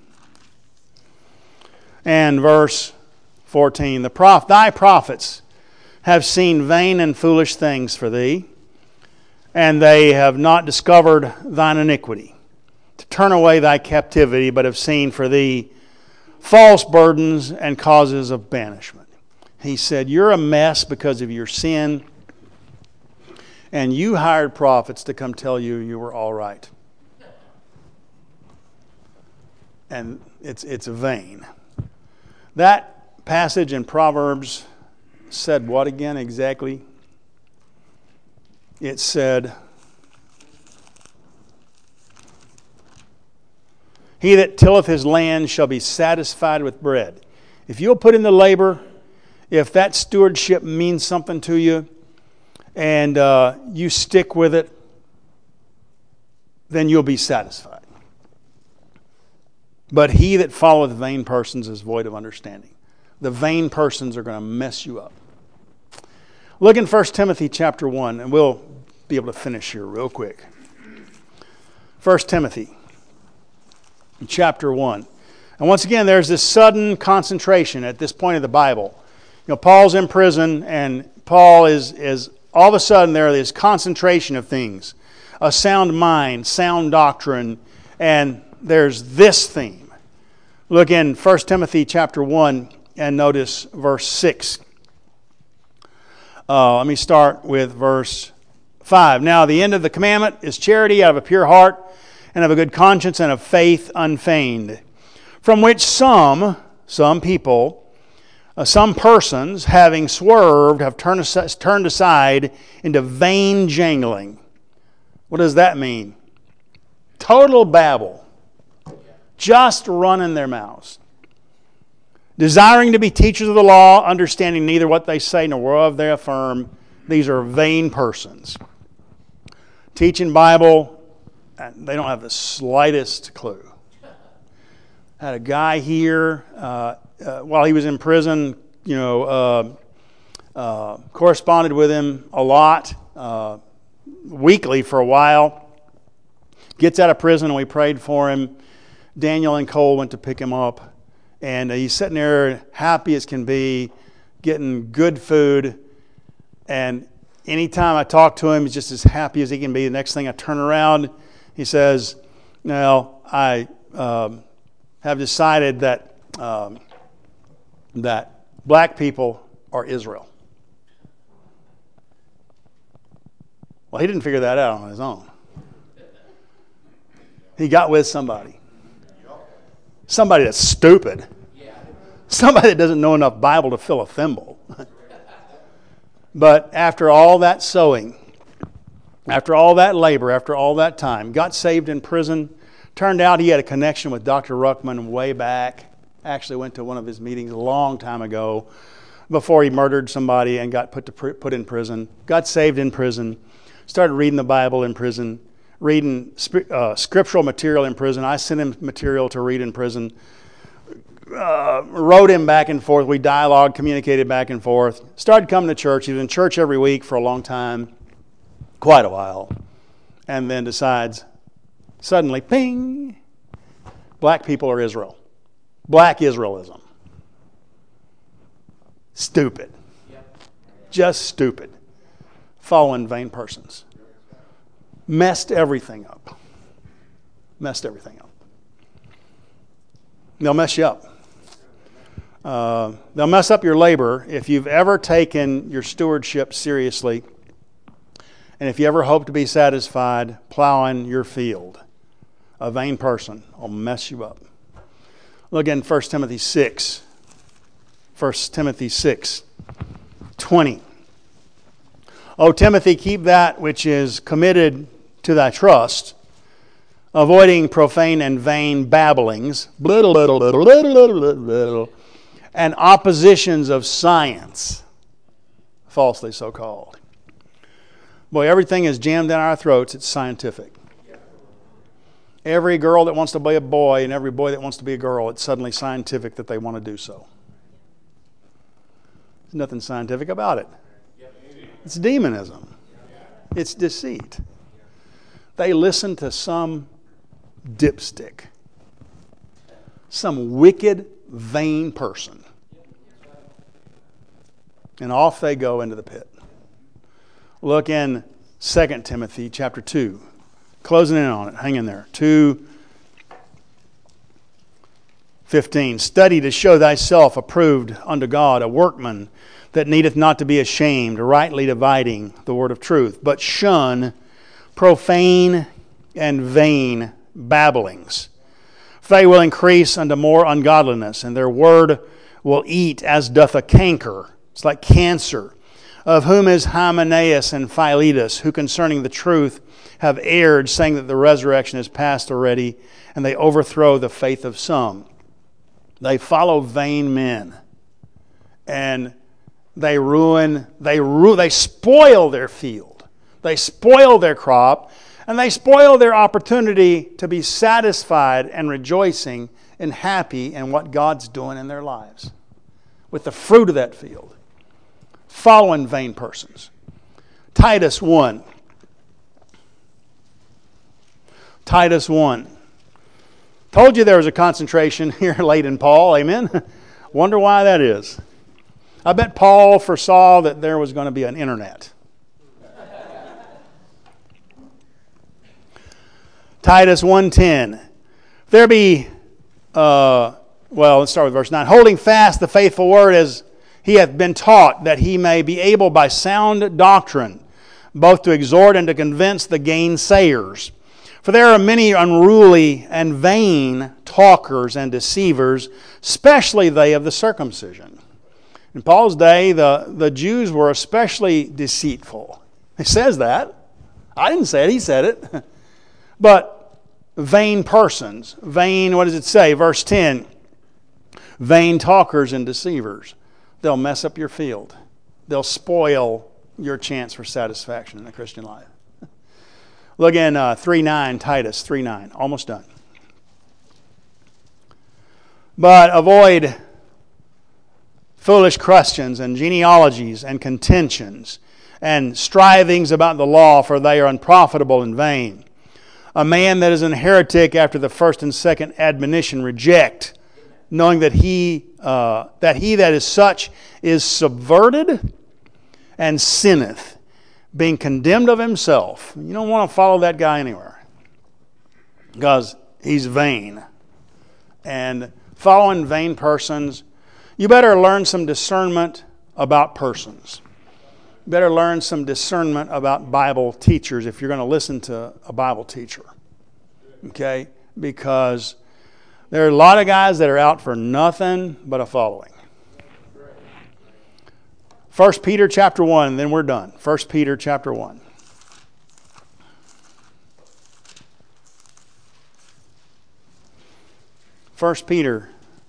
and verse fourteen. The prof- Thy prophets have seen vain and foolish things for thee, and they have not discovered thine iniquity, to turn away thy captivity, but have seen for thee false burdens and causes of banishment. He said, you're a mess because of your sin, and you hired prophets to come tell you you were all right. And it's it's vain. That passage in Proverbs said what again exactly? It said, he that tilleth his land shall be satisfied with bread. If you'll put in the labor, if that stewardship means something to you, and uh, you stick with it, then you'll be satisfied. But he that followeth vain persons is void of understanding. The vain persons are going to mess you up. Look in First Timothy chapter one, and we'll be able to finish here real quick. First Timothy chapter one. And once again, there's this sudden concentration at this point of the Bible. You know, Paul's in prison, and Paul is, is all of a sudden there is concentration of things. A sound mind, sound doctrine, and there's this theme. Look in First Timothy chapter one and notice verse six. Uh, let me start with verse five. Now the end of the commandment is charity out of a pure heart and of a good conscience and of faith unfeigned, from which some, some people, uh, some persons, having swerved, have turned, as- turned aside into vain jangling. What does that mean? Total babble. Just running their mouths. Desiring to be teachers of the law, understanding neither what they say nor whereof they affirm. These are vain persons. Teaching Bible, and they don't have the slightest clue. Had a guy here, uh, uh, while he was in prison, you know, uh, uh, corresponded with him a lot, uh, weekly for a while. Gets out of prison and we prayed for him. Daniel and Cole went to pick him up, and he's sitting there happy as can be, getting good food, and anytime I talk to him, he's just as happy as he can be. The next thing I turn around, he says, now, I um, have decided that um, that black people are Israel. Well, he didn't figure that out on his own. He got with somebody. Somebody that's stupid. Somebody that doesn't know enough Bible to fill a thimble. But after all that sowing, after all that labor, after all that time, got saved in prison. Turned out he had a connection with Doctor Ruckman way back. Actually went to one of his meetings a long time ago before he murdered somebody and got put to pr- put in prison. Got saved in prison. Started reading the Bible in prison. Reading uh, scriptural material in prison. I sent him material to read in prison. Uh, wrote him back and forth. We dialogued, communicated back and forth. Started coming to church. He was in church every week for a long time. Quite a while. And then decides, suddenly, ping, black people are Israel. Black Israelism. Stupid. Just stupid. Following vain persons. Messed everything up. Messed everything up. They'll mess you up. Uh, they'll mess up your labor if you've ever taken your stewardship seriously, and if you ever hope to be satisfied plowing your field. A vain person will mess you up. Look in First Timothy six. First Timothy six, twenty. O Timothy, keep that which is committed to thy trust, avoiding profane and vain babblings, and oppositions of science, falsely so called. Boy, everything is jammed down our throats. It's scientific. Every girl that wants to be a boy and every boy that wants to be a girl, it's suddenly scientific that they want to do so. There's nothing scientific about it. It's demonism. It's deceit. They listen to some dipstick. Some wicked, vain person. And off they go into the pit. Look in Second Timothy chapter two. Closing in on it. Hang in there. two fifteen. Study to show thyself approved unto God, a workman that needeth not to be ashamed, rightly dividing the word of truth, but shun profane and vain babblings. For they will increase unto more ungodliness, and their word will eat as doth a canker. It's like cancer. Of whom is Hymenaeus and Philetus, who concerning the truth have erred, saying that the resurrection is past already, and they overthrow the faith of some. They follow vain men, and they ruin, they ru- they spoil their field. They spoil their crop, and they spoil their opportunity to be satisfied and rejoicing and happy in what God's doing in their lives with the fruit of that field. Following vain persons. Titus one. Titus one. Told you there was a concentration here late in Paul. Amen? Wonder why that is. I bet Paul foresaw that there was going to be an internet. Titus one ten. If there be, uh, well, let's start with verse nine. Holding fast the faithful word as he hath been taught, that he may be able by sound doctrine both to exhort and to convince the gainsayers. For there are many unruly and vain talkers and deceivers, especially they of the circumcision. In Paul's day, the, the Jews were especially deceitful. He says that. I didn't say it, he said it. But vain persons, vain, what does it say? Verse ten, vain talkers and deceivers. They'll mess up your field. They'll spoil your chance for satisfaction in the Christian life. Look in uh, three nine, Titus three nine, almost done. But avoid foolish questions and genealogies and contentions and strivings about the law, for they are unprofitable and vain. A man that is an heretic after the first and second admonition reject, knowing that he uh, that he that is such is subverted and sinneth, being condemned of himself. You don't want to follow that guy anywhere, because he's vain. And following vain persons, you better learn some discernment about persons. You better learn some discernment about Bible teachers if you're going to listen to a Bible teacher. Okay? Because there are a lot of guys that are out for nothing but a following. First Peter chapter one, then we're done. First Peter chapter one. First Peter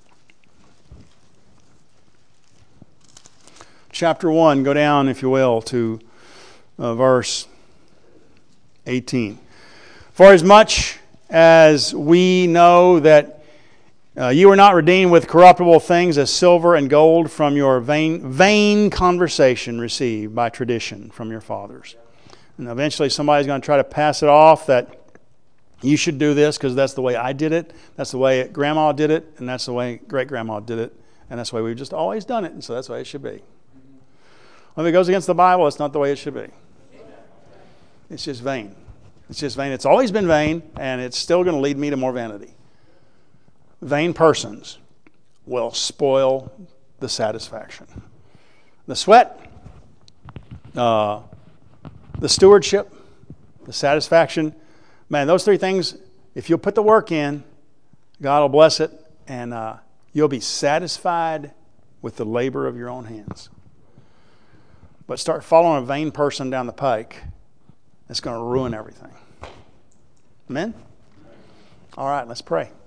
chapter one, go down, if you will, to uh, verse eighteen. For as much as we know that Uh, you were not redeemed with corruptible things as silver and gold from your vain, vain conversation received by tradition from your fathers. And eventually somebody's going to try to pass it off that you should do this because that's the way I did it, that's the way Grandma did it, and that's the way Great-Grandma did it, and that's the way we've just always done it, and so that's the way it should be. When it goes against the Bible, it's not the way it should be. It's just vain. It's just vain. It's always been vain, and it's still going to lead me to more vanity. Vain persons will spoil the satisfaction. The sweat, uh, the stewardship, the satisfaction. Man, those three things, if you'll put the work in, God will bless it, and uh, you'll be satisfied with the labor of your own hands. But start following a vain person down the pike, it's going to ruin everything. Amen? All right, let's pray.